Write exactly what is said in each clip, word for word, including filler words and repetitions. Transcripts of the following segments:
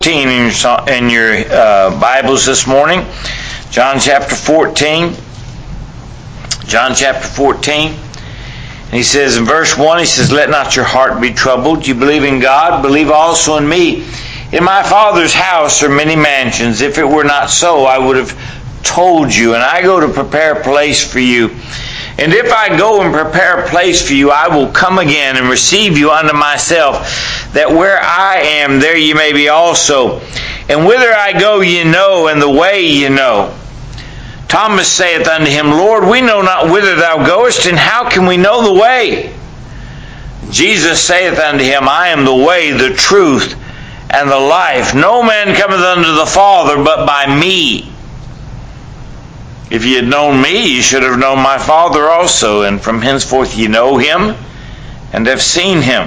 in your, in your uh, Bibles this morning. John chapter fourteen. John chapter fourteen. And he says in verse one, he says, "Let not your heart be troubled. You believe in God, believe also in me. In my Father's house are many mansions. If it were not so, I would have told you. And I go to prepare a place for you. And if I go and prepare a place for you, I will come again and receive you unto myself, that where I am, there ye may be also. And whither I go ye know, and the way ye know." Thomas saith unto him, "Lord, we know not whither thou goest, and how can we know the way?" Jesus saith unto him, "I am the way, the truth, and the life. No man cometh unto the Father but by me. If ye had known me, ye should have known my Father also, and from henceforth ye know him, and have seen him."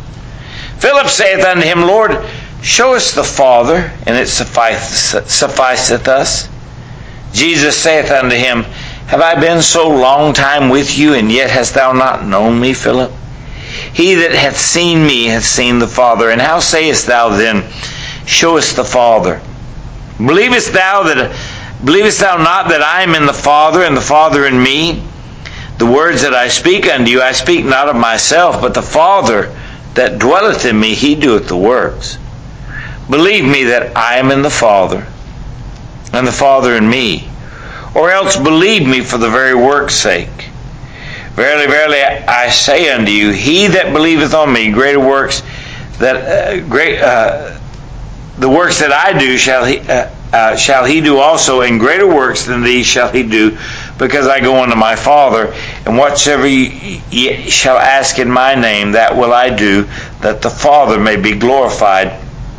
Philip saith unto him, "Lord, show us the Father, and it sufficeth us." Jesus saith unto him, "Have I been so long time with you, and yet hast thou not known me, Philip? He that hath seen me hath seen the Father. And how sayest thou then, Show us the Father? Believest thou that believest thou not that I am in the Father, and the Father in me? The words that I speak unto you, I speak not of myself, but the Father that dwelleth in me, he doeth the works. Believe me that I am in the Father, and the Father in me, or else believe me for the very work's sake. Verily, verily, I say unto you, he that believeth on me, greater works that uh, great uh, the works that I do shall he uh, uh, shall he do also, and greater works than these shall he do, because I go unto my Father. And whatsoever ye, ye shall ask in my name, that will I do, that the Father may be glorified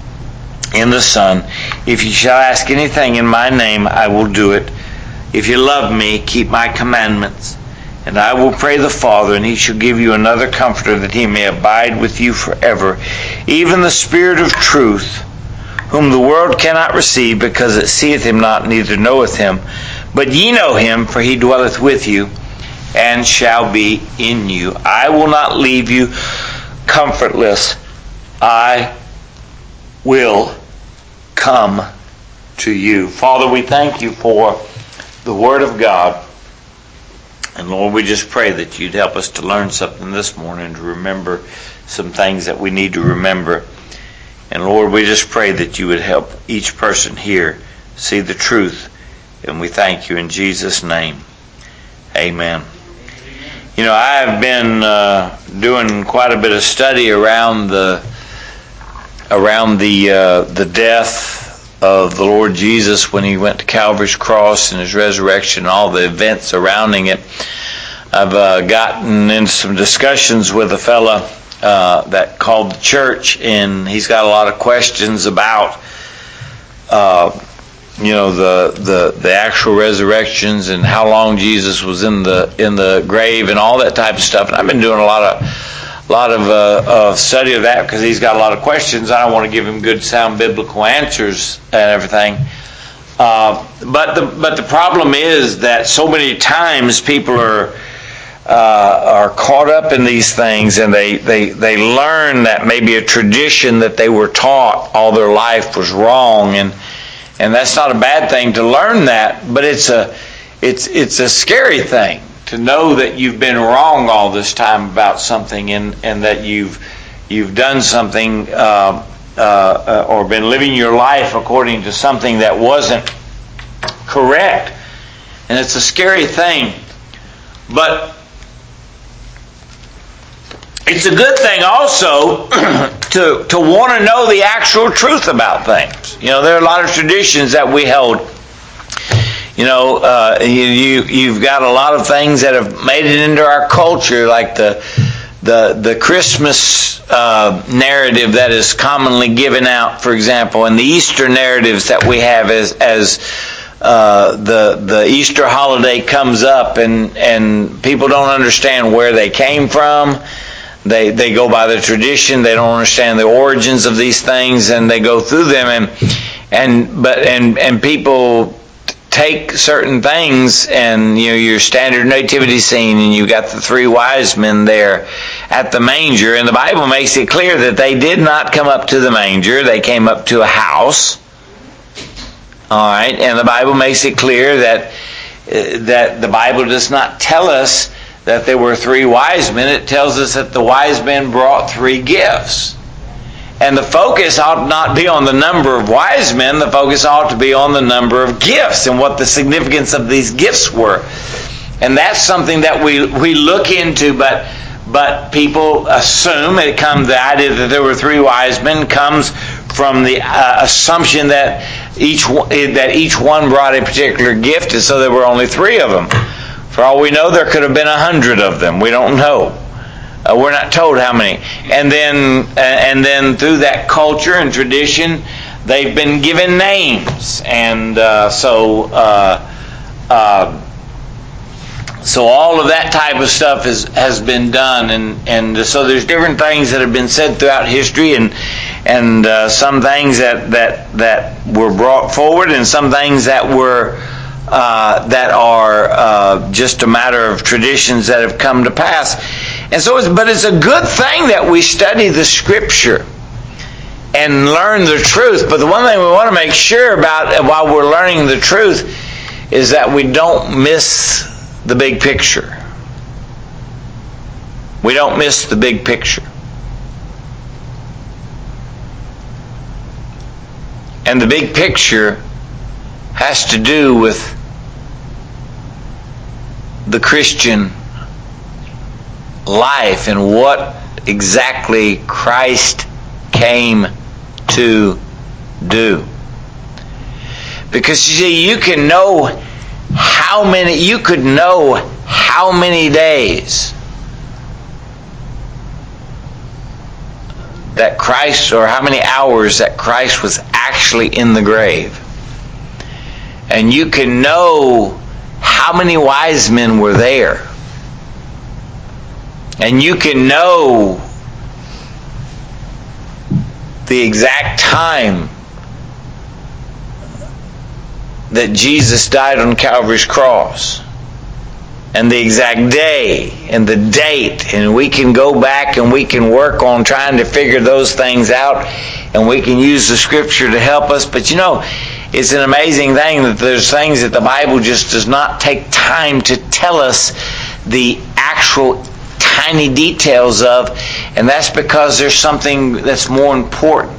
in the Son. If ye shall ask anything in my name, I will do it. If you love me, keep my commandments. And I will pray the Father, and he shall give you another Comforter, that he may abide with you forever, even the Spirit of truth, whom the world cannot receive, because it seeth him not, neither knoweth him. But ye know him, for he dwelleth with you, and shall be in you. I will not leave you comfortless. I will come to you." Father, we thank you for the Word of God. And Lord, we just pray that you'd help us to learn something this morning, to remember some things that we need to remember. And Lord, we just pray that you would help each person here see the truth. And we thank you in Jesus' name. Amen. You know, I have been uh, doing quite a bit of study around the around the uh, the death of the Lord Jesus when he went to Calvary's cross and his resurrection, all the events surrounding it. I've uh, gotten into some discussions with a fella uh, that called the church, and he's got a lot of questions about uh, you know the, the the actual resurrections and how long Jesus was in the in the grave and all that type of stuff. And I've been doing a lot of a lot of uh, of study of that because he's got a lot of questions. I don't want to give him good, sound biblical answers and everything. Uh, but the but the problem is that so many times people are uh, are caught up in these things, and they, they they learn that maybe a tradition that they were taught all their life was wrong, and and that's not a bad thing to learn that, but it's a it's it's a scary thing to know that you've been wrong all this time about something, and, and that you've you've done something uh, uh, or been living your life according to something that wasn't correct, and it's a scary thing. But it's a good thing also to to want to know the actual truth about things. You know, there are a lot of traditions that we hold. You know, uh, you, you you've got a lot of things that have made it into our culture, like the the the Christmas uh, narrative that is commonly given out, for example, and the Easter narratives that we have as as uh, the the Easter holiday comes up, and and people don't understand where they came from. They they go by the tradition. They don't understand the origins of these things, and they go through them, and and but and and people take certain things, and you know your standard nativity scene, and you got the three wise men there at the manger, and the Bible makes it clear that they did not come up to the manger; they came up to a house. All right, and the Bible makes it clear that uh, that the Bible does not tell us that there were three wise men. It tells us that the wise men brought three gifts. And the focus ought not be on the number of wise men. The focus ought to be on the number of gifts and what the significance of these gifts were. And that's something that we we look into, but but people assume it comes the idea that there were three wise men comes from the uh, assumption that each that each one brought a particular gift, and so there were only three of them. For all we know, there could have been a hundred of them. We don't know. Uh, we're not told how many. And then, uh, and then through that culture and tradition, they've been given names, and uh, so, uh, uh, so all of that type of stuff is, has been done, and and so there's different things that have been said throughout history, and and uh, some things that that that were brought forward, and some things that were uh, that are uh, just a matter of traditions that have come to pass. And so, it's, but it's a good thing that we study the Scripture and learn the truth. But the one thing we want to make sure about while we're learning the truth is that we don't miss the big picture. We don't miss the big picture. And the big picture has to do with the Christian life and what exactly Christ came to do. Because you see, you can know how many, you could know how many days that Christ, or how many hours that Christ was actually in the grave. And you can know how many wise men were there. And you can know the exact time that Jesus died on Calvary's cross, and the exact day and the date, and we can go back and we can work on trying to figure those things out, and we can use the Scripture to help us. But you know, it's an amazing thing that there's things that the Bible just does not take time to tell us the actual tiny details of, and that's because there's something that's more important.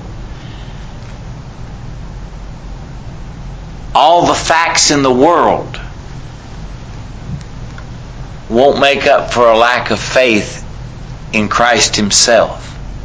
All the facts in the world won't make up for a lack of faith in Christ Himself.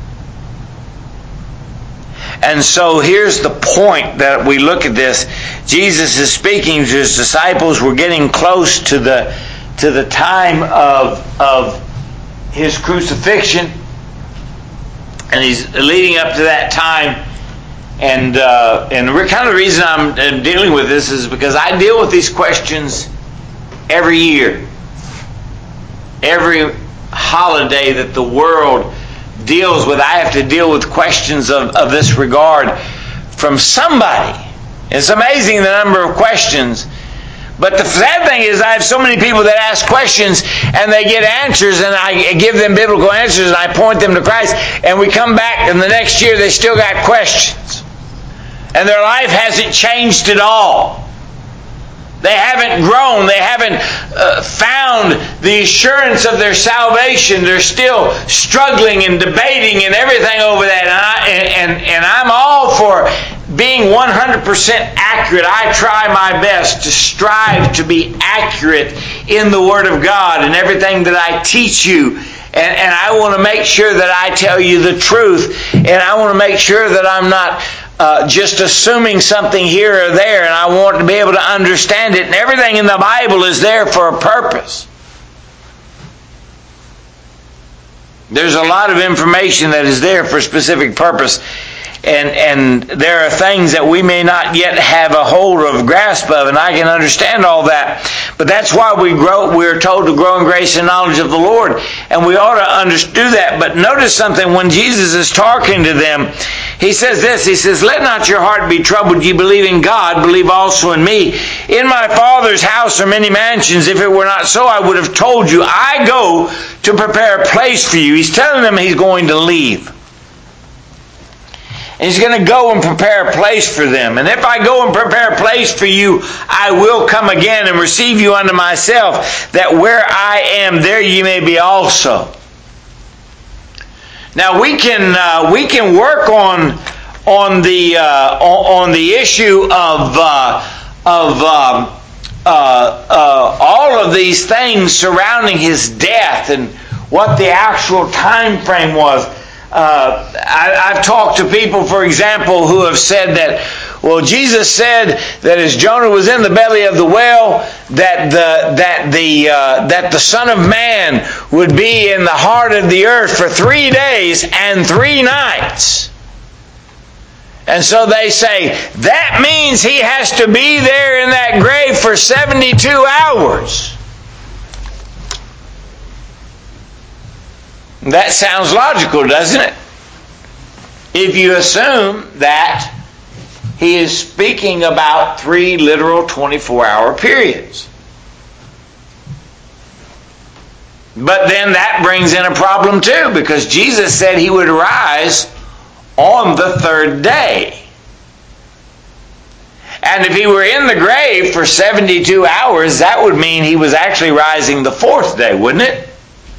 And so here's the point that we look at this. Jesus is speaking to His disciples. We're getting close to the to the time of of His crucifixion, and He's leading up to that time. And uh, and the kind of reason I'm dealing with this is because I deal with these questions every year. Every holiday that the world deals with, I have to deal with questions of, of this regard from somebody. It's amazing the number of questions. But the sad thing is I have so many people that ask questions and they get answers, and I give them biblical answers and I point them to Christ, and we come back and the next year they still got questions. And their life hasn't changed at all. They haven't grown. They haven't uh, found the assurance of their salvation. They're still struggling and debating and everything over that. And, I, and, and I'm all for being one hundred percent accurate. I try my best to strive to be accurate in the Word of God and everything that I teach you. And, and I want to make sure that I tell you the truth. And I want to make sure that I'm not Uh, just assuming something here or there, and I want to be able to understand it. And everything in the Bible is there for a purpose. There's a lot of information that is there for a specific purpose, and and there are things that we may not yet have a hold of, grasp of, and I can understand all that. But that's why we grow. We're told to grow in grace and knowledge of the Lord, and we ought to understand that. But notice something when Jesus is talking to them. He says this, he says, let not your heart be troubled. Ye believe in God, believe also in me. In my Father's house are many mansions. If it were not so, I would have told you. I go to prepare a place for you. He's telling them he's going to leave. And he's going to go and prepare a place for them. And if I go and prepare a place for you, I will come again and receive you unto myself, that where I am, there ye may be also. Now we can uh, we can work on on the uh, on the issue of uh, of um, uh, uh, all of these things surrounding his death and what the actual time frame was. Uh, I, I've talked to people, for example, who have said that, well, Jesus said that as Jonah was in the belly of the whale, that the that the uh, that the Son of Man would be in the heart of the earth for three days and three nights. And so they say that means he has to be there in that grave for seventy-two hours. That sounds logical, doesn't it? If you assume that he is speaking about three literal twenty-four hour periods. But then that brings in a problem too, because Jesus said he would rise on the third day. And if he were in the grave for seventy-two hours, that would mean he was actually rising the fourth day, wouldn't it?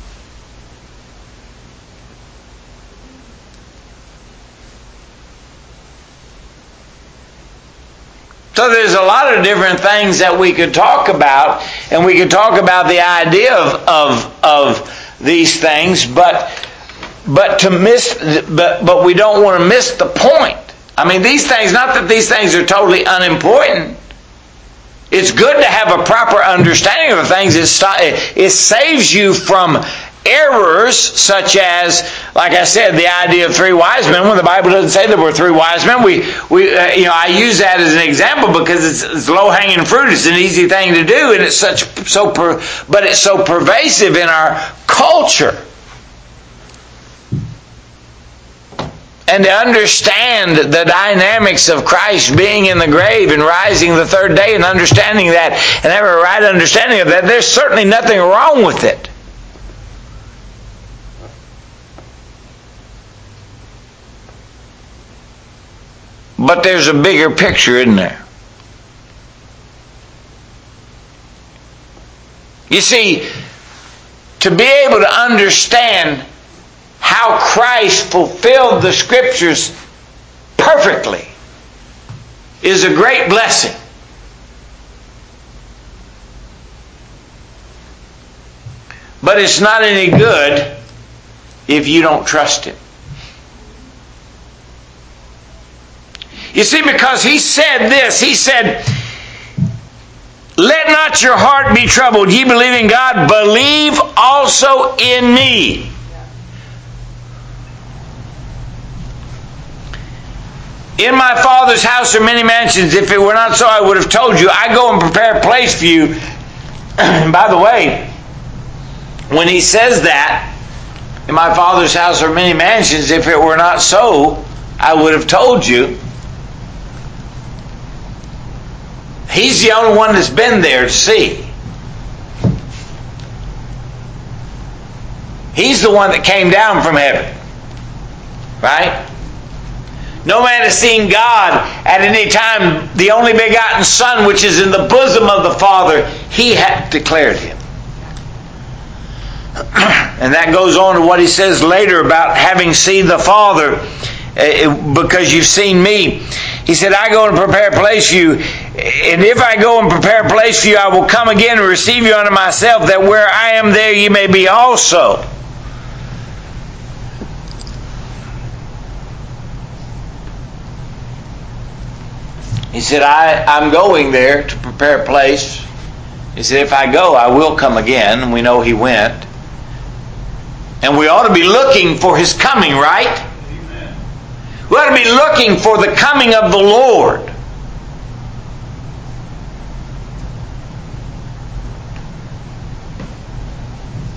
So there's a lot of different things that we could talk about, and we could talk about the idea of of, of these things, but but to miss but but we don't want to miss the point. I mean, these things, not that these things are totally unimportant. It's good to have a proper understanding of the things. It, it saves you from errors such as, like I said, the idea of three wise men. When the Bible doesn't say there were three wise men, we, we, uh, you know, I use that as an example because it's, it's low-hanging fruit. It's an easy thing to do, and it's such so, per, but it's so pervasive in our culture. And to understand the dynamics of Christ being in the grave and rising the third day, and understanding that, and have a right understanding of that, there's certainly nothing wrong with it. But there's a bigger picture, isn't there? You see, to be able to understand how Christ fulfilled the Scriptures perfectly is a great blessing. But it's not any good if you don't trust Him. You see, because He said this, He said, let not your heart be troubled. Ye believe in God, believe also in me. In my Father's house are many mansions. If it were not so, I would have told you. I go and prepare a place for you. And by the way, when He says that, in my Father's house are many mansions, if it were not so, I would have told you. He's the only one that's been there to see. He's the one that came down from heaven. Right? No man has seen God at any time. The only begotten Son, which is in the bosom of the Father, He hath declared Him. And that goes on to what He says later about having seen the Father, because you've seen me. He said, I go and prepare a place for you. And if I go and prepare a place for you, I will come again and receive you unto myself, that where I am, there ye may be also. He said, I, I'm going there to prepare a place. He said, if I go, I will come again. And we know He went. And we ought to be looking for His coming, right? Amen. We ought to be looking for the coming of the Lord.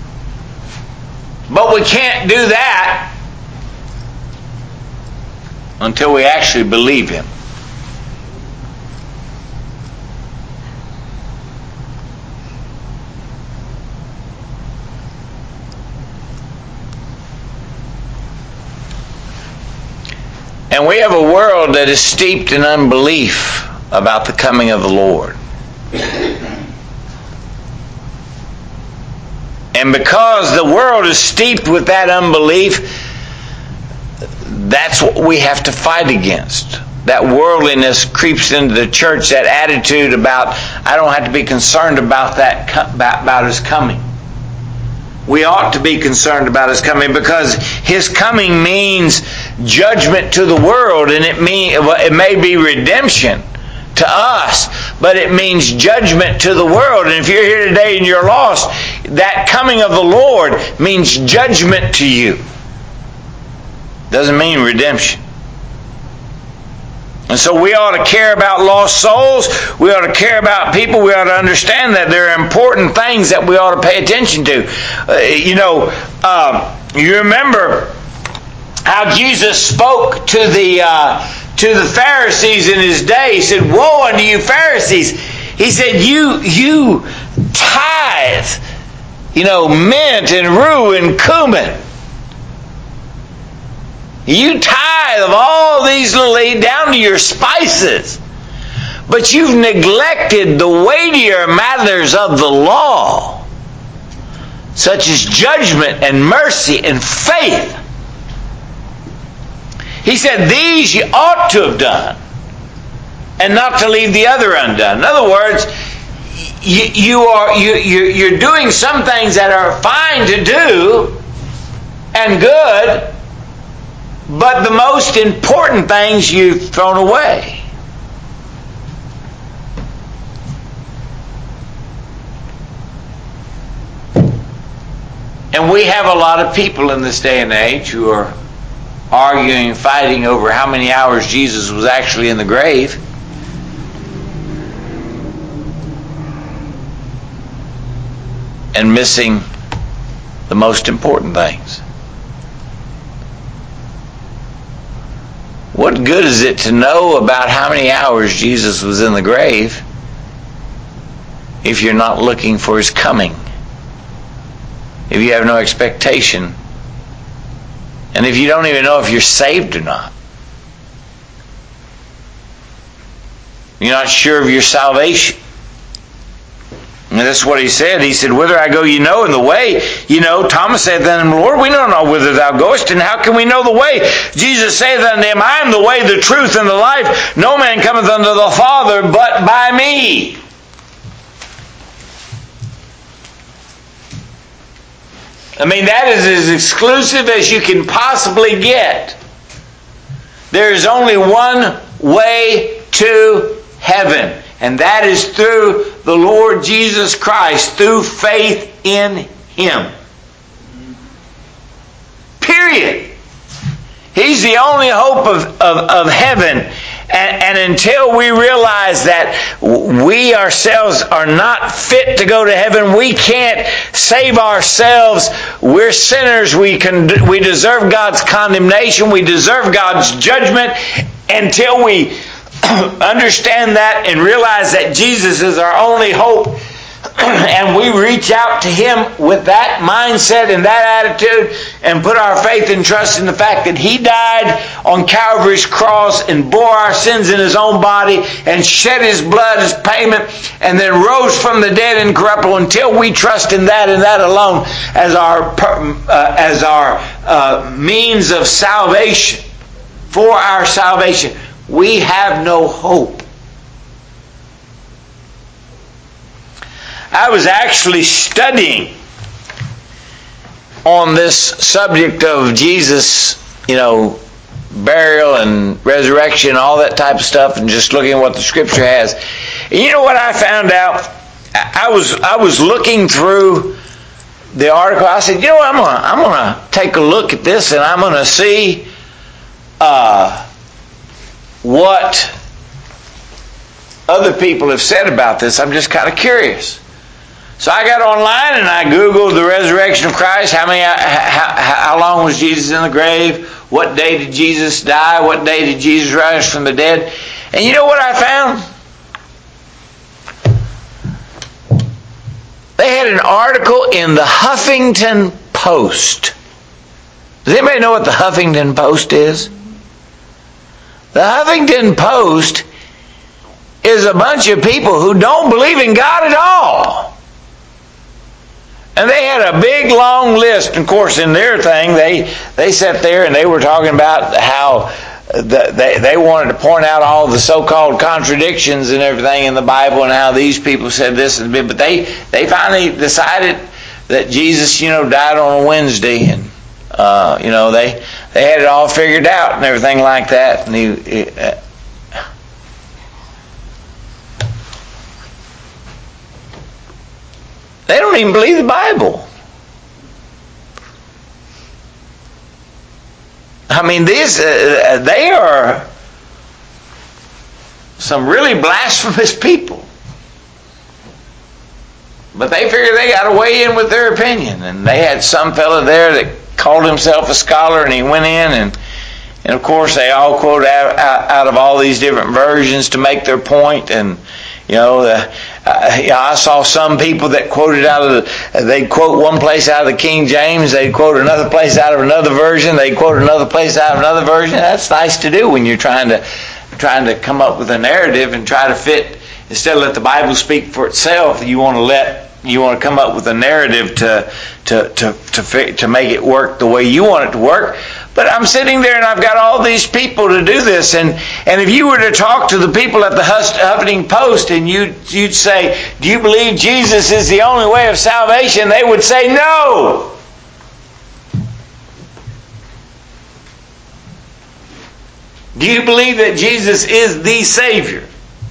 But we can't do that until we actually believe Him. And we have a world that is steeped in unbelief about the coming of the Lord. And because the world is steeped with that unbelief, that's what we have to fight against. That worldliness creeps into the church, that attitude about, I don't have to be concerned about that, about, about His coming. We ought to be concerned about His coming, because His coming means judgment to the world, and it mean it may be redemption to us, but it means judgment to the world. And if you're here today and you're lost, that coming of the Lord means judgment to you. Doesn't mean redemption. And so we ought to care about lost souls. We ought to care about people. We ought to understand that there are important things that we ought to pay attention to. Uh, you know, um, you remember how Jesus spoke to the uh, to the Pharisees in His day. He said, "Woe unto you, Pharisees!" He said, "You you tithe, you know, mint and rue and cumin. You tithe of all these little, down to your spices. But you've neglected the weightier matters of the law, such as judgment and mercy and faith." He said, these you ought to have done, and not to leave the other undone. In other words, you, you are, you, you, you're doing some things that are fine to do and good, but the most important things you've thrown away. And we have a lot of people in this day and age who are arguing and fighting over how many hours Jesus was actually in the grave. And missing the most important things. What good is it to know about how many hours Jesus was in the grave if you're not looking for His coming? If you have no expectation, and if you don't even know if you're saved or not. You're not sure of your salvation. And that's what He said. He said, whither I go you know, and the way you know. Thomas said unto Him, Lord, we know not whither Thou goest, and how can we know the way? Jesus saith unto him, I am the way, the truth, and the life. No man cometh unto the Father but by me. I mean, that is as exclusive as you can possibly get. There is only one way to heaven, and that is through the Lord Jesus Christ, through faith in Him. Period. He's the only hope of, of, of heaven. And, and until we realize that we ourselves are not fit to go to heaven, we can't save ourselves. We're sinners. We can, we deserve God's condemnation. We deserve God's judgment. Until we understand that and realize that Jesus is our only hope, and we reach out to Him with that mindset and that attitude, and put our faith and trust in the fact that He died on Calvary's cross and bore our sins in His own body and shed His blood as payment, and then rose from the dead incorruptible. Until we trust in that and that alone as our uh, as our uh, means of salvation, for our salvation, we have no hope. I was actually studying on this subject of Jesus, you know, burial and resurrection, all that type of stuff, and just looking at what the Scripture has. And you know what I found out? I was I was looking through the article. I said, you know what, I'm gonna I'm gonna take a look at this, and I'm gonna see uh, what other people have said about this. I'm just kind of curious. So I got online and I Googled the resurrection of Christ. How many? How, how long was Jesus in the grave? What day did Jesus die? What day did Jesus rise from the dead? And you know what I found? They had an article in the Huffington Post. Does anybody know what the Huffington Post is? The Huffington Post is a bunch of people who don't believe in God at all. And they had a big long list. Of course, in their thing, they they sat there and they were talking about how the, they they wanted to point out all the so-called contradictions and everything in the Bible, and how these people said this and that. But they they finally decided that Jesus, you know, died on a Wednesday, and uh, you know they they had it all figured out and everything like that. And he. he uh, They don't even believe the Bible. I mean, these uh, they are some really blasphemous people. But they figured they got to weigh in with their opinion. And they had some fella there that called himself a scholar, and he went in, and and of course they all quote out, out, out of all these different versions to make their point. And you know, uh, uh, you know, I saw some people that quoted out of the, uh, they'd quote one place out of the King James, they'd quote another place out of another version, they'd quote another place out of another version. That's nice to do when you're trying to trying to come up with a narrative and try to fit. Instead of let the Bible speak for itself, you want to let you want to come up with a narrative to to to to to make it work the way you want it to work. But I'm sitting there and I've got all these people to do this, and, and if you were to talk to the people at the Huffington Post and you'd, you'd say, do you believe Jesus is the only way of salvation? They would say no. Do you believe that Jesus is the Savior?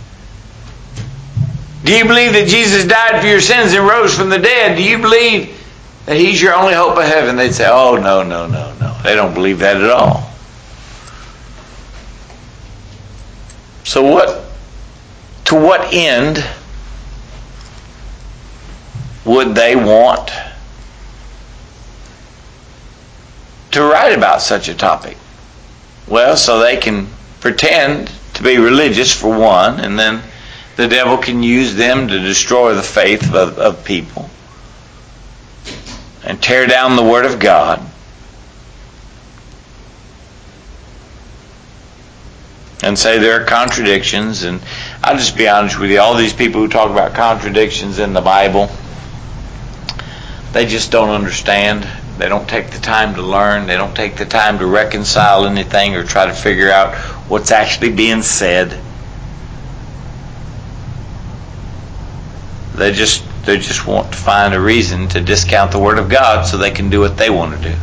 Do you believe that Jesus died for your sins and rose from the dead? Do you believe that He's your only hope of heaven? They'd say, oh, no, no, no, no. They don't believe that at all. So what, to what end would they want to write about such a topic? Well, so they can pretend to be religious, for one, and then the devil can use them to destroy the faith of, of people and tear down the Word of God. And say there are contradictions. And I'll just be honest with you, all these people who talk about contradictions in the Bible, they just don't understand. They don't take the time to learn. They don't take the time to reconcile anything or try to figure out what's actually being said. They just they just want to find a reason to discount the Word of God so they can do what they want to do.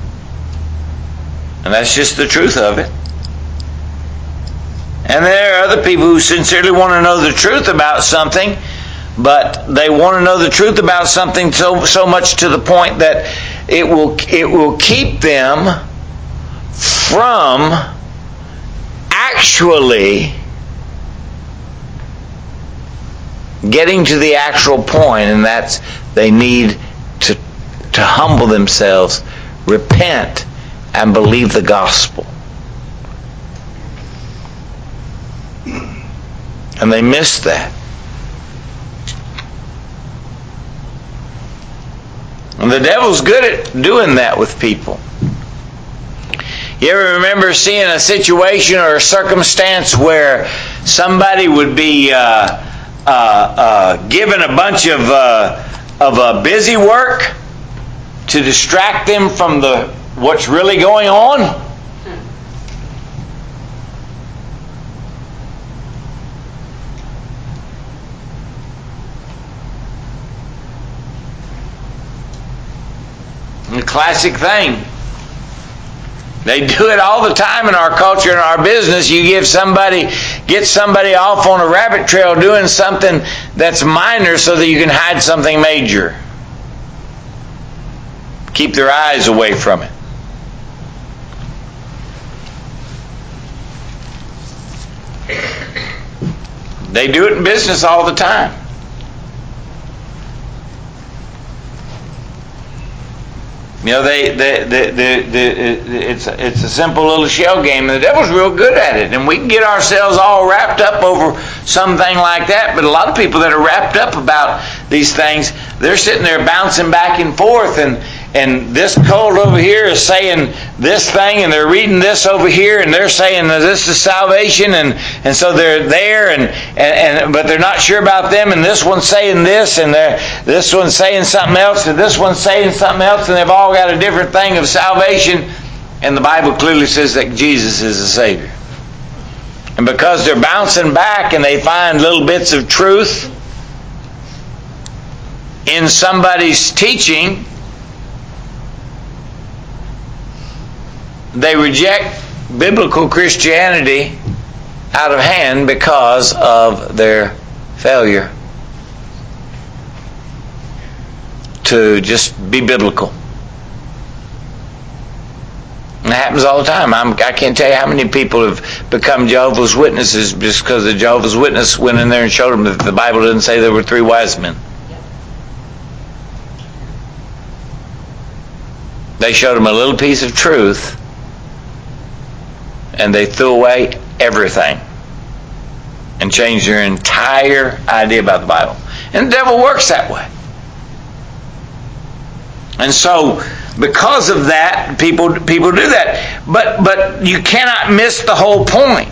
And that's just the truth of it. And there are other people who sincerely want to know the truth about something, but they want to know the truth about something so so much to the point that it will it will keep them from actually getting to the actual point, and that's they need to to humble themselves, repent, and believe the gospel. And they miss that. And the devil's good at doing that with people. You ever remember seeing a situation or a circumstance where somebody would be uh, uh, uh, given a bunch of uh, of uh, busy work to distract them from the what's really going on? A classic thing. They do it all the time in our culture, in our business. You give somebody, get somebody off on a rabbit trail doing something that's minor so that you can hide something major. Keep their eyes away from it. They do it in business all the time. You know, they, they, they, they, they, it's, it's a simple little shell game. The devil's real good at it. And we can get ourselves all wrapped up over something like that. But a lot of people that are wrapped up about these things, they're sitting there bouncing back and forth. And, and this cult over here is saying this thing, and they're reading this over here, and they're saying that this is salvation. And, and so they're there, and, and, and but they're not sure about them. And this one's saying this, and they're, this one's saying something else, and this one's saying something else, and they've all got a different thing of salvation. And the Bible clearly says that Jesus is the Savior. And because they're bouncing back and they find little bits of truth in somebody's teaching, they reject biblical Christianity out of hand because of their failure to just be biblical. And that happens all the time. I'm, I can't tell you how many people have become Jehovah's Witnesses just because the Jehovah's Witness went in there and showed them that the Bible didn't say there were three wise men. They showed them a little piece of truth, and they threw away everything and changed their entire idea about the Bible. And the devil works that way. And so, because of that, people people do that. But but you cannot miss the whole point.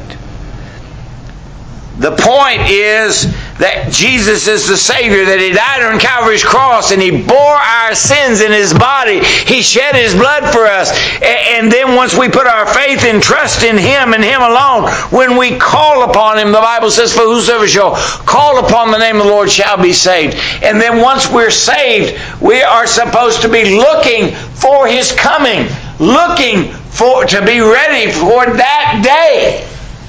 The point is that Jesus is the Savior, that He died on Calvary's cross and He bore our sins in His body. He shed His blood for us. And then once we put our faith and trust in Him and Him alone, when we call upon Him, the Bible says, for whosoever shall call upon the name of the Lord shall be saved. And then once we're saved, we are supposed to be looking for His coming, looking for to be ready for that day.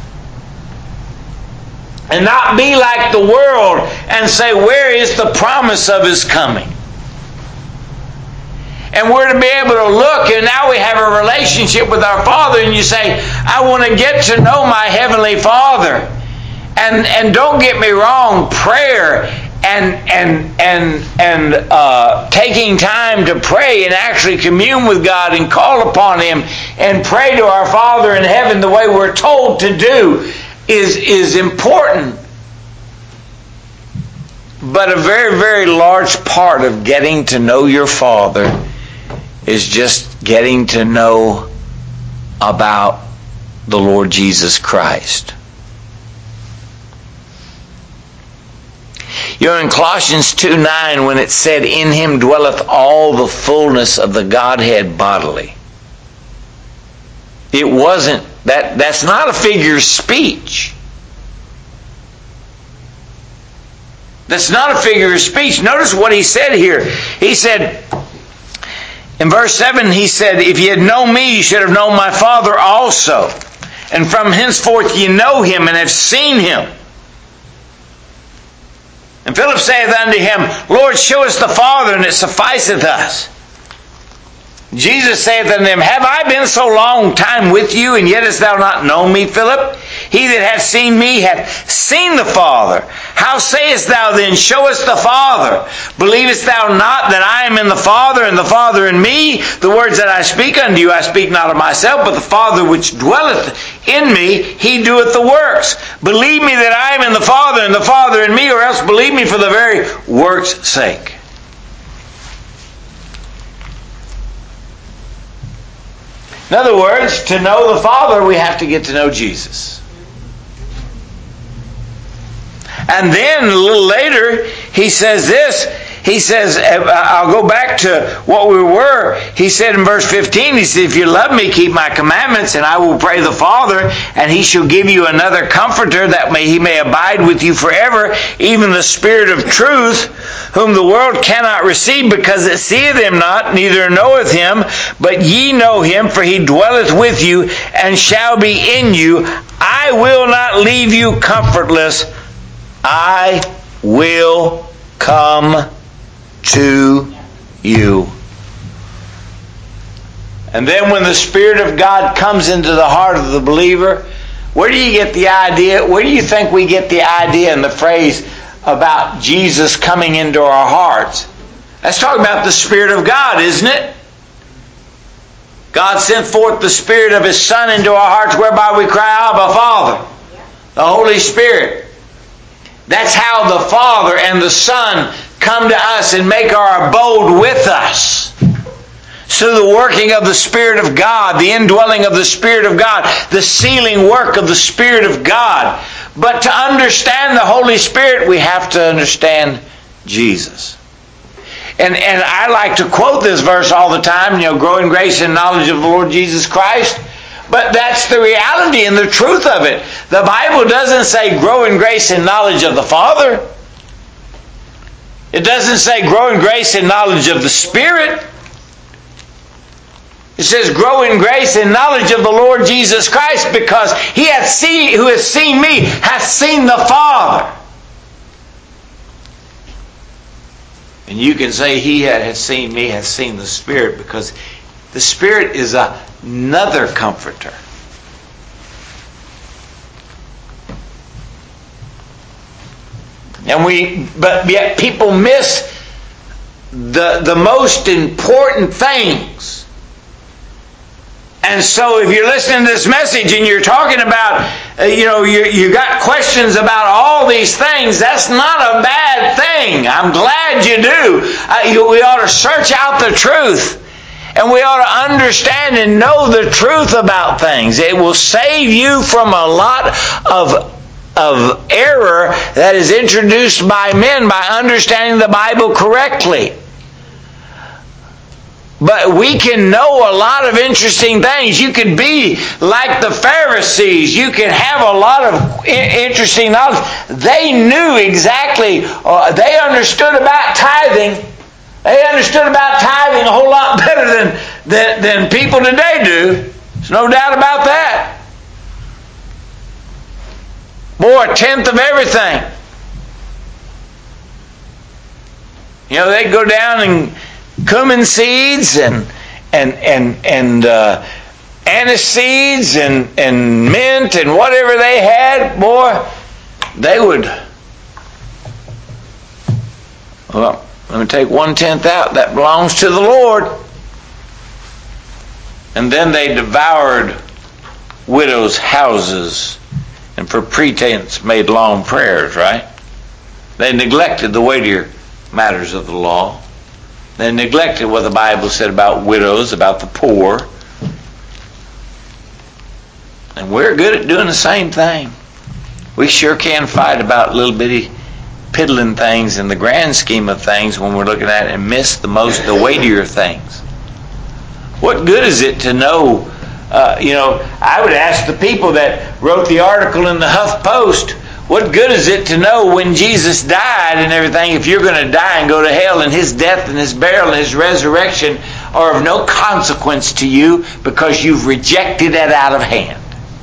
And not be like the world and say, where is the promise of His coming? And we're to be able to look, and now we have a relationship with our Father, and you say, I want to get to know my Heavenly Father. And and don't get me wrong, prayer and and and and uh, taking time to pray and actually commune with God and call upon Him and pray to our Father in heaven the way we're told to do is is important. But a very, very large part of getting to know your Father is just getting to know about the Lord Jesus Christ. You know, in Colossians two nine, when it said, in Him dwelleth all the fullness of the Godhead bodily, it wasn't That, that's not a figure of speech. That's not a figure of speech. Notice what he said here. He said, in verse seven, he said, if ye had known me, you should have known my Father also. And from henceforth ye know Him and have seen Him. And Philip saith unto Him, Lord, show us the Father, and it sufficeth us. Jesus saith unto them, have I been so long time with you, and yet hast thou not known me, Philip? He that hath seen me hath seen the Father. How sayest thou then, show us the Father? Believest thou not that I am in the Father, and the Father in me? The words that I speak unto you, I speak not of myself, but the Father which dwelleth in me, He doeth the works. Believe me that I am in the Father, and the Father in me, or else believe me for the very works' sake. In other words, to know the Father, we have to get to know Jesus. And then a little later, he says this. He says, I'll go back to what we were. He said in verse fifteen, he said, if you love me, keep my commandments, and I will pray the Father, and He shall give you another comforter, that may He may abide with you forever, even the Spirit of truth, whom the world cannot receive, because it seeth Him not, neither knoweth Him, but ye know Him, for He dwelleth with you, and shall be in you. I will not leave you comfortless. I will come to you. And then when the Spirit of God comes into the heart of the believer, where do you get the idea? Where do you think we get the idea and the phrase about Jesus coming into our hearts? That's talking about the Spirit of God, isn't it? God sent forth the Spirit of His Son into our hearts, whereby we cry, Abba, Father. The Holy Spirit. That's how the Father and the Son come to us and make our abode with us. Through the working of the Spirit of God, the indwelling of the Spirit of God, the sealing work of the Spirit of God. But to understand the Holy Spirit, we have to understand Jesus. And and I like to quote this verse all the time, you know, grow in grace and knowledge of the Lord Jesus Christ. But that's the reality and the truth of it. The Bible doesn't say grow in grace and knowledge of the Father. It doesn't say grow in grace and knowledge of the Spirit. It says grow in grace and knowledge of the Lord Jesus Christ, because he hath seen, who has seen me hath seen the Father. And you can say he that hath seen me hath seen the Spirit, because the Spirit is another comforter. And we, but yet people miss the the most important things. And so if you're listening to this message and you're talking about, uh, you know, you you got questions about all these things, that's not a bad thing. I'm glad you do. Uh, you, we ought to search out the truth. And we ought to understand and know the truth about things. It will save you from a lot of of error that is introduced by men by understanding the Bible correctly. But we can know a lot of interesting things. You can be like the Pharisees. You can have a lot of interesting knowledge. They knew exactly, uh, they understood about tithing. They understood about tithing a whole lot better than, than, than people today do. There's no doubt about that. Boy, a tenth of everything. You know, they go down and cumin seeds and and and and uh, anise seeds and and mint and whatever they had, boy, they would. Well, let me take one tenth out. That belongs to the Lord. And then they devoured widows' houses, and for pretense made long prayers. Right? They neglected the weightier matters of the law. They neglected what the Bible said about widows, about the poor. And we're good at doing the same thing. We sure can fight about little bitty piddling things in the grand scheme of things when we're looking at it, and miss the most, the weightier things. What good is it to know, uh, you know, I would ask the people that wrote the article in the Huff Post, what good is it to know when Jesus died and everything, if you're going to die and go to hell, and his death and his burial and his resurrection are of no consequence to you because you've rejected it out of hand?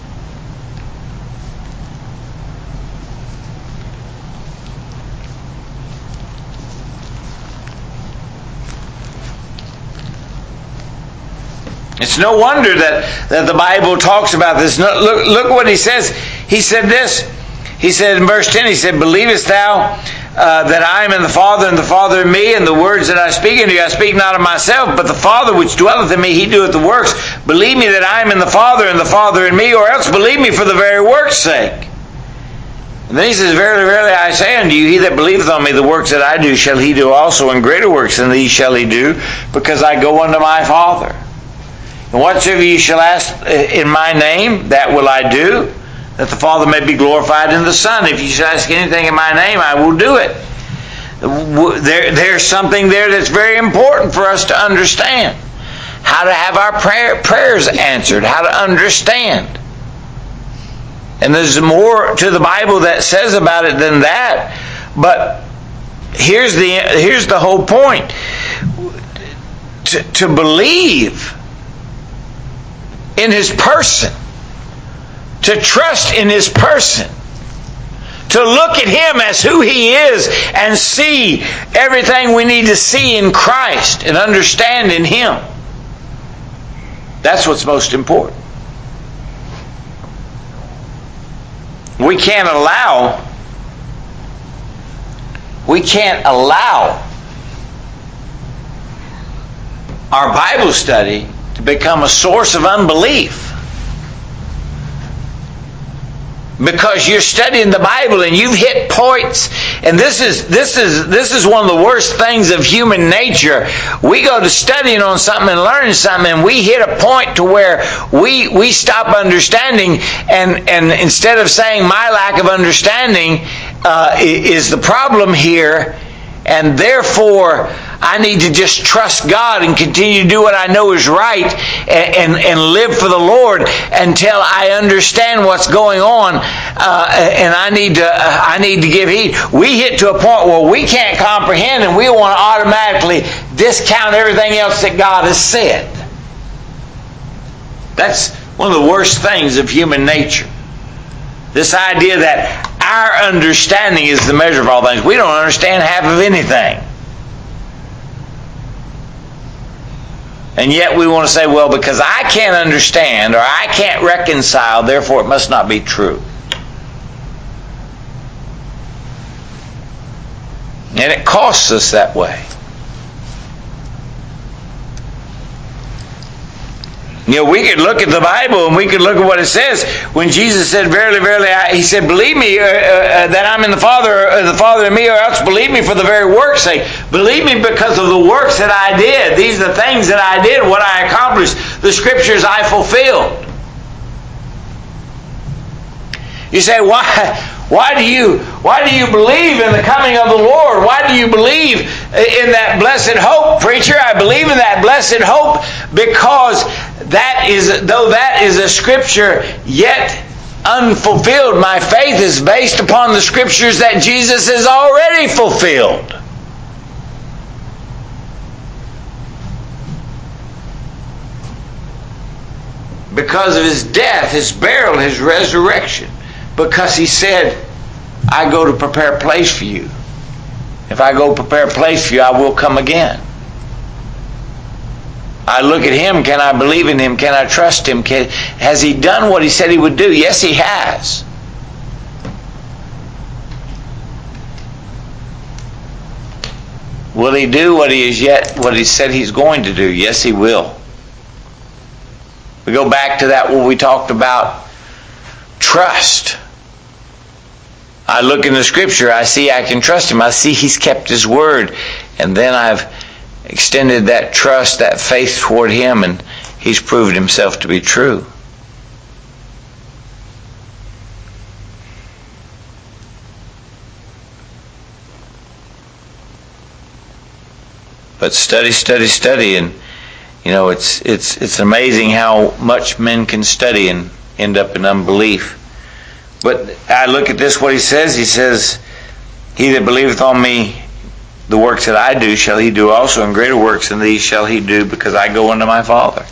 It's no wonder that, that the Bible talks about this. Look, look what he says. He said this. He said in verse ten, he said, believest thou uh, that I am in the Father, and the Father in me, and the words that I speak unto you, I speak not of myself, but the Father which dwelleth in me, he doeth the works. Believe me that I am in the Father, and the Father in me, or else believe me for the very work's sake. And then he says, verily, verily, I say unto you, he that believeth on me, the works that I do shall he do also, and greater works than these shall he do, because I go unto my Father. And whatsoever you shall ask in my name, that will I do, that the Father may be glorified in the Son. If you shall ask anything in my name, I will do it. There, there's something there that's very important for us to understand. How to have our prayer, prayers answered, how to understand. And there's more to the Bible that says about it than that. But here's the, here's the whole point. To, to believe in his person, to trust in his person, to look at him as who he is and see everything we need to see in Christ and understand in him. That's what's most important. We can't allow we can't allow our Bible study to become a source of unbelief. Because you're studying the Bible and you've hit points, and this is this is this is one of the worst things of human nature. We go to studying on something and learning something, and we hit a point to where we we stop understanding, and and instead of saying my lack of understanding uh, is the problem here, and therefore I need to just trust God and continue to do what I know is right, and, and, and live for the Lord until I understand what's going on, uh, and I need to uh, I need to give heed. We hit to a point where we can't comprehend, and we want to automatically discount everything else that God has said. That's one of the worst things of human nature. This idea that our understanding is the measure of all things. We don't understand half of anything. And yet we want to say, well, because I can't understand or I can't reconcile, therefore it must not be true. And it costs us that way. You know, we could look at the Bible and we could look at what it says. When Jesus said, verily, verily, I, He said, believe me uh, uh, that I'm in the Father, uh, the Father in me, or else believe me for the very work's sake. Believe me because of the works that I did. These are the things that I did, what I accomplished, the Scriptures I fulfilled. You say, why, why do you, why do you believe in the coming of the Lord? Why do you believe in that blessed hope, preacher? I believe in that blessed hope because that is, though that is a Scripture, yet unfulfilled. My faith is based upon the Scriptures that Jesus has already fulfilled. Because of His death, His burial, His resurrection. Because He said, I go to prepare a place for you. If I go prepare a place for you, I will come again. I look at Him. Can I believe in Him? Can I trust Him? Can, has He done what He said He would do? Yes, He has. Will He do what He is yet, what He said He's going to do? Yes, He will. We go back to that what we talked about, trust. I look in the Scripture, I see I can trust Him. I see He's kept His word. And then I've extended that trust, that faith toward Him, and He's proved Himself to be true. But study, study, study, and you know, it's it's it's amazing how much men can study and end up in unbelief. But I look at this, what He says. He says, He that believeth on me, the works that I do shall he do also, and greater works than these shall he do, because I go unto my Father.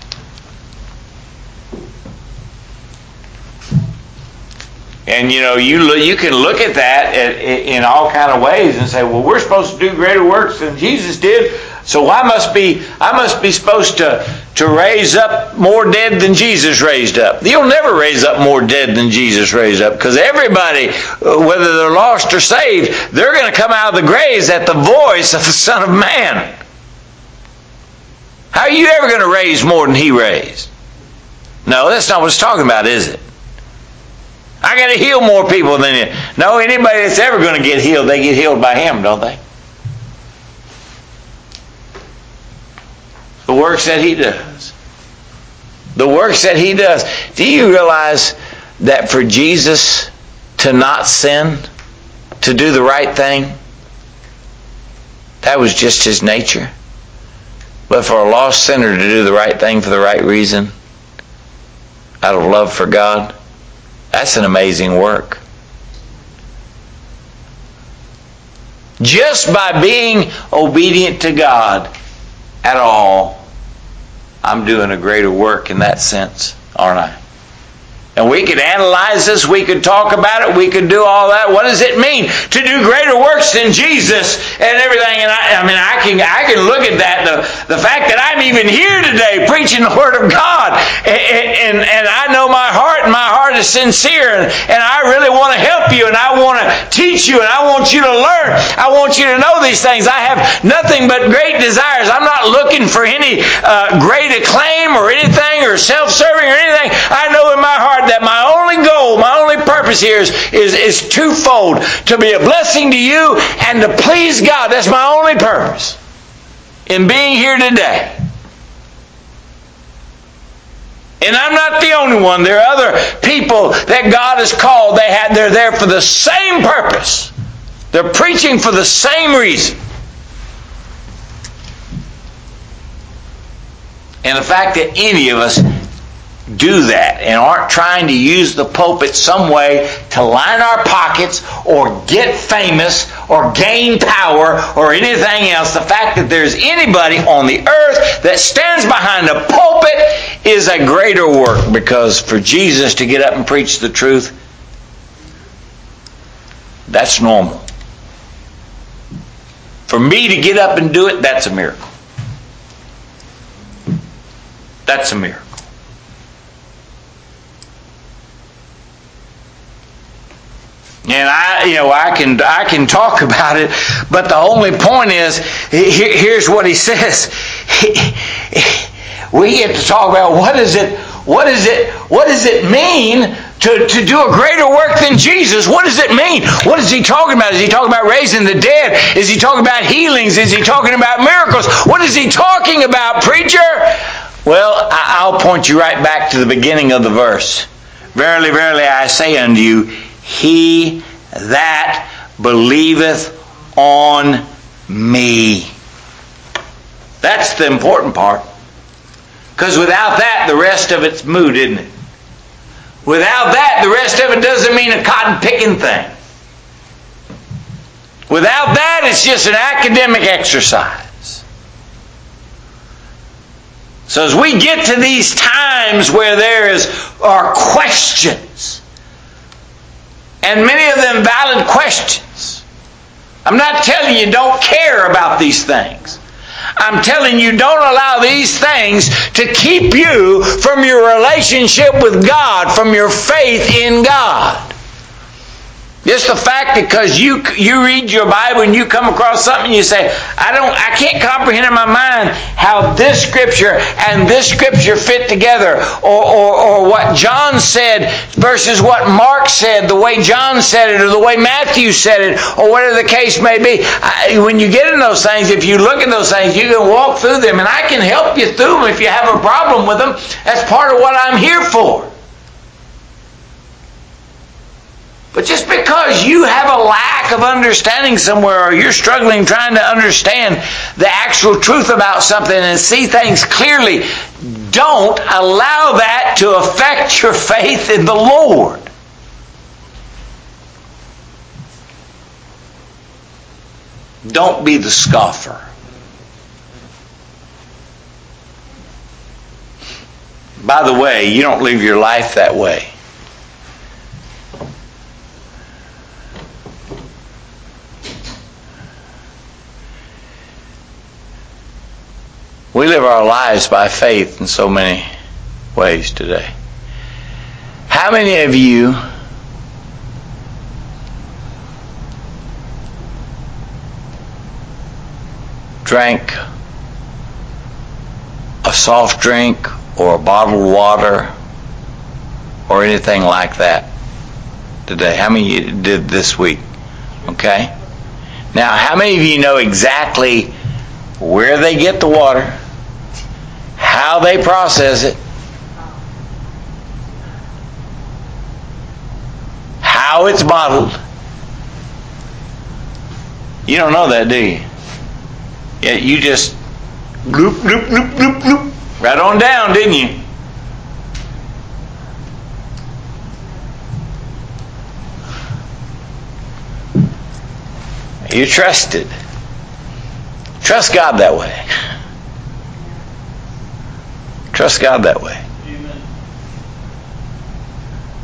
And you know, you look, you can look at that at, in all kind of ways and say, well, we're supposed to do greater works than Jesus did, so I must be I must be supposed to to raise up more dead than Jesus raised up. You'll never raise up more dead than Jesus raised up, because everybody, whether they're lost or saved, they're going to come out of the graves at the voice of the Son of Man. How are you ever going to raise more than He raised? No, that's not what it's talking about, is it? I got to heal more people than you. No, anybody that's ever going to get healed, they get healed by Him, don't they? The works that He does. The works that He does. Do you realize that for Jesus to not sin, to do the right thing, that was just His nature? But for a lost sinner to do the right thing for the right reason, out of love for God, that's an amazing work. Just by being obedient to God at all, I'm doing a greater work in that sense, aren't I? And we could analyze this, we could talk about it, we could do all that. What does it mean to do greater works than Jesus and everything? And I, I mean, I can I can look at that, the, the fact that I'm even here today preaching the Word of God, and, and, and I know my heart, and my heart is sincere, and, and I really want to help you, and I want to teach you, and I want you to learn. I want you to know these things. I have nothing but great desires. I'm not looking for any uh, great acclaim or anything or self-serving or anything. I know in my heart that my only goal, my only purpose here is, is, is twofold. To be a blessing to you and to please God. That's my only purpose in being here today. And I'm not the only one. There are other people that God has called. They had, they're there for the same purpose. They're preaching for the same reason. And the fact that any of us do that and aren't trying to use the pulpit some way to line our pockets or get famous or gain power or anything else, the fact that there's anybody on the earth that stands behind a pulpit is a greater work, because for Jesus to get up and preach the truth, that's normal. For me to get up and do it, that's a miracle. That's a miracle. And I, you know, I can I can talk about it, but the only point is, here's what he says. We get to talk about what is it, what is it, what does it mean to, to do a greater work than Jesus? What does it mean? What is he talking about? Is he talking about raising the dead? Is he talking about healings? Is he talking about miracles? What is he talking about, preacher? Well, I'll point you right back to the beginning of the verse. Verily, verily, I say unto you, he that believeth on me. That's the important part. Because without that, the rest of it's moot, isn't it? Without that, the rest of it doesn't mean a cotton-picking thing. Without that, it's just an academic exercise. So as we get to these times where there is are questions, and many of them valid questions, I'm not telling you don't care about these things. I'm telling you, don't allow these things to keep you from your relationship with God, from your faith in God. Just the fact because you you read your Bible and you come across something, you say, I don't, I can't comprehend in my mind how this scripture and this scripture fit together, or, or, or what John said versus what Mark said, the way John said it, or the way Matthew said it, or whatever the case may be. I, when you get in those things, if you look at those things, you can walk through them, and I can help you through them if you have a problem with them. That's part of what I'm here for. But just because you have a lack of understanding somewhere, or you're struggling trying to understand the actual truth about something and see things clearly, don't allow that to affect your faith in the Lord. Don't be the scoffer. By the way, you don't live your life that way. We live our lives by faith in so many ways today. How many of you drank a soft drink or a bottled water or anything like that today? How many of you did this week? Okay. Now, how many of you know exactly where they get the water, how they process it, how it's bottled? You don't know that, do you? Yeah, you just bloop, bloop, bloop, bloop, bloop, right on down, didn't you? You trusted. Trust God that way. Trust God that way. Amen.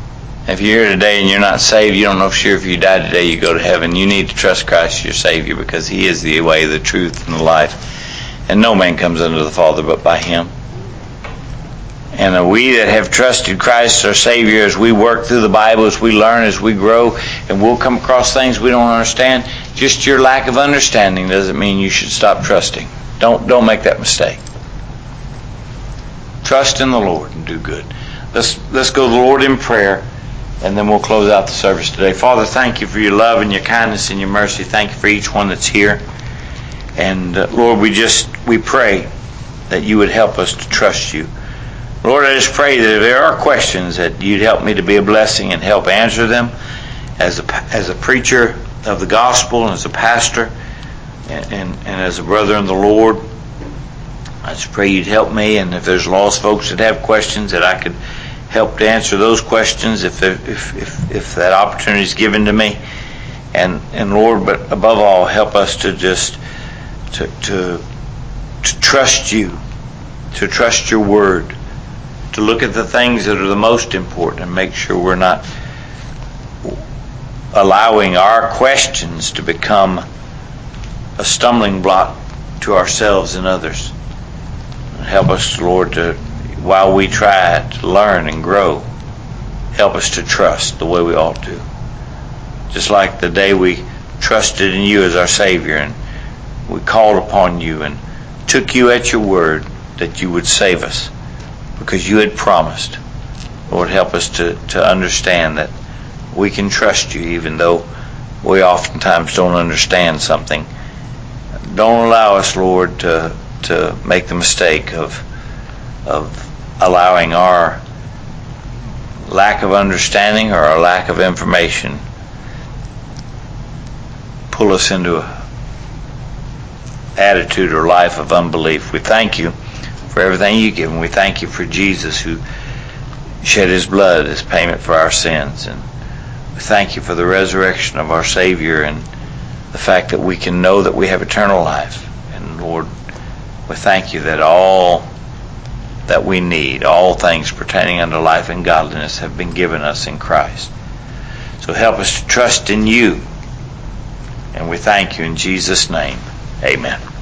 If you're here today and you're not saved, you don't know for sure if you die today you go to heaven, you need to trust Christ as your Savior, because He is the way, the truth, and the life. And no man comes unto the Father but by Him. And uh, we that have trusted Christ our Savior, as we work through the Bible, as we learn, as we grow, and we'll come across things we don't understand, just your lack of understanding doesn't mean you should stop trusting. Don't, don't make that mistake. Trust in the Lord and do good. Let's, let's go to the Lord in prayer, and then we'll close out the service today. Father, thank you for your love and your kindness and your mercy. Thank you for each one that's here. And uh, Lord, we just, we pray that you would help us to trust you. Lord, I just pray that if there are questions, that you'd help me to be a blessing and help answer them as a, as a preacher of the gospel and as a pastor and, and, and as a brother in the Lord. I just pray you'd help me, and if there's lost folks that have questions, that I could help to answer those questions if if if, if that opportunity is given to me. And and Lord, but above all, help us to just to to to trust you, to trust your word, to look at the things that are the most important and make sure we're not allowing our questions to become a stumbling block to ourselves and others. Help us, Lord, to, while we try to learn and grow, help us to trust the way we ought to. Just like the day we trusted in you as our Savior, and we called upon you and took you at your word that you would save us because you had promised. Lord, help us to, to understand that we can trust you even though we oftentimes don't understand something. Don't allow us, Lord, to to make the mistake of of allowing our lack of understanding or our lack of information pull us into an attitude or life of unbelief. We thank you for everything you give, and we thank you for Jesus who shed his blood as payment for our sins, and we thank you for the resurrection of our Savior and the fact that we can know that we have eternal life. And Lord, we thank you that all that we need, all things pertaining unto life and godliness, have been given us in Christ. So help us to trust in you. And we thank you in Jesus' name. Amen.